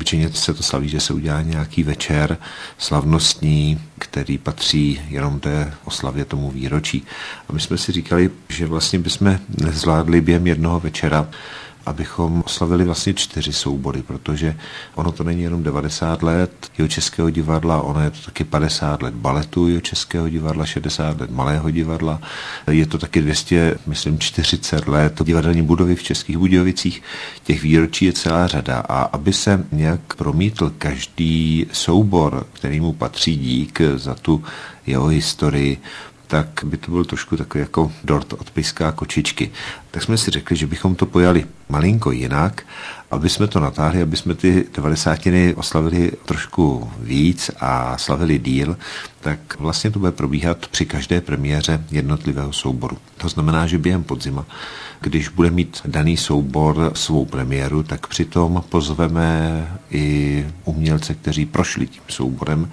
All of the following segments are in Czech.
Obyčejně se to slaví, že se udělá nějaký večer slavnostní, který patří jenom té oslavě tomu výročí. A my jsme si říkali, že vlastně bychom nezvládli během jednoho večera, abychom oslavili vlastně 4 soubory, protože ono to není jenom 90 let Jihočeského divadla, ono je to taky 50 let baletu Jihočeského divadla, 60 let Malého divadla, je to taky 240 let divadelní budovy v Českých Budějovicích. Těch výročí je celá řada a aby se nějak promítl každý soubor, kterýmu patří dík za tu jeho historii, tak by to byl trošku takový jako dort od pejska a kočičky. Tak jsme si řekli, že bychom to pojali malinko jinak, aby jsme to natáhli, aby jsme ty 90. oslavili trošku víc a slavili díl, tak vlastně to bude probíhat při každé premiéře jednotlivého souboru. To znamená, že během podzima, když bude mít daný soubor svou premiéru, tak přitom pozveme i umělce, kteří prošli tím souborem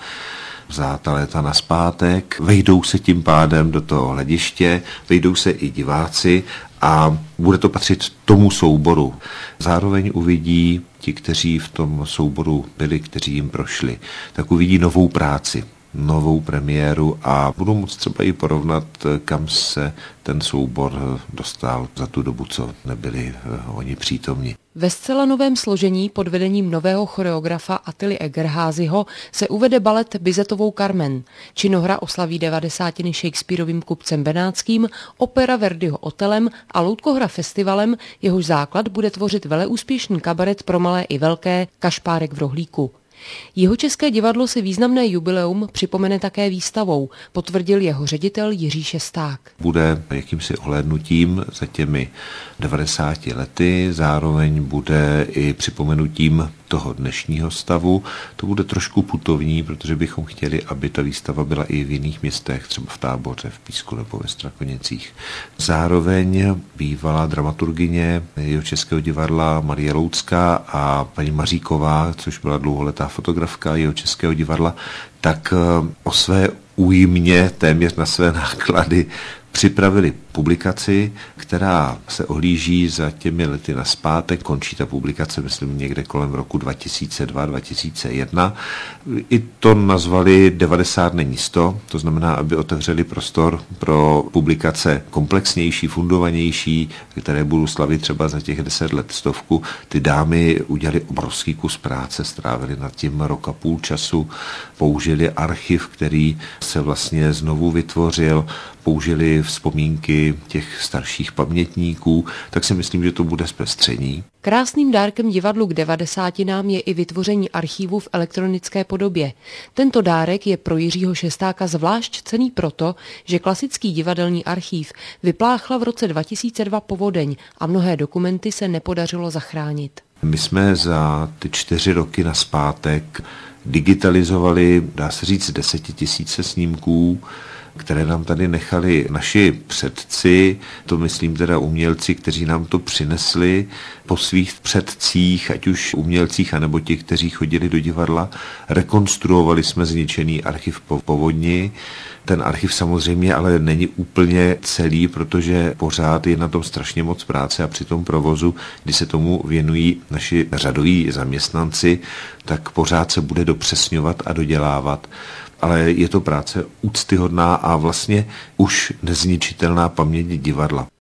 za ta léta nazpátek, vejdou se tím pádem do toho hlediště, vejdou se i diváci a bude to patřit tomu souboru. Zároveň uvidí ti, kteří v tom souboru byli, kteří jim prošli, tak uvidí novou práci, novou premiéru a budou moct třeba i porovnat, kam se ten soubor dostal za tu dobu, co nebyli oni přítomni. Ve zcela novém složení pod vedením nového choreografa Attily Egerházyho se uvede balet Bizetovou Carmen. Činohra oslaví 90. Shakespearovým Kupcem benátským, opera Verdiho Otelem a loutkohra festivalem, jehož základ bude tvořit veleúspěšný kabaret pro malé i velké Kašpárek v rohlíku. Jihočeské divadlo si významné jubileum připomene také výstavou, potvrdil jeho ředitel Jiří Šesták. Bude jakýmsi ohlédnutím za těmi 90 lety, zároveň bude i připomenutím toho dnešního stavu. To bude trošku putovní, protože bychom chtěli, aby ta výstava byla i v jiných městech, třeba v Táboře, v Písku nebo ve Strakonicích. Zároveň bývalá dramaturgyně Jihočeského divadla Marie Loucká a paní Maříková, což byla dlouholetá fotografka Jihočeského divadla, tak o své újmě, téměř na své náklady, připravili publikaci, která se ohlíží za těmi lety nazpátek. Končí ta publikace, myslím, někde kolem roku 2002-2001. I to nazvali 90 není 100, to znamená, aby otevřeli prostor pro publikace komplexnější, fundovanější, které budou slavit třeba za těch 10 let 100. Ty dámy udělali obrovský kus práce, strávili nad tím rok a půl času, použili archiv, který se vlastně znovu vytvořil, použili vzpomínky těch starších pamětníků, tak si myslím, že to bude zpestření. Krásným dárkem divadlu k 90. je i vytvoření archívu v elektronické podobě. Tento dárek je pro Jiřího Šestáka zvlášť cenný proto, že klasický divadelní archív vypláchla v roce 2002 povodeň a mnohé dokumenty se nepodařilo zachránit. My jsme za ty 4 roky nazpátek digitalizovali, dá se říct, 10 000 snímků, které nám tady nechali naši předci, to myslím teda umělci, kteří nám to přinesli po svých předcích, ať už umělcích, anebo ti, kteří chodili do divadla. Rekonstruovali jsme zničený archiv po povodni. Ten archiv samozřejmě ale není úplně celý, protože pořád je na tom strašně moc práce a při tom provozu, kdy se tomu věnují naši řadoví zaměstnanci, tak pořád se bude dopřesňovat a dodělávat. Ale je to práce úctyhodná a vlastně už nezničitelná paměť divadla.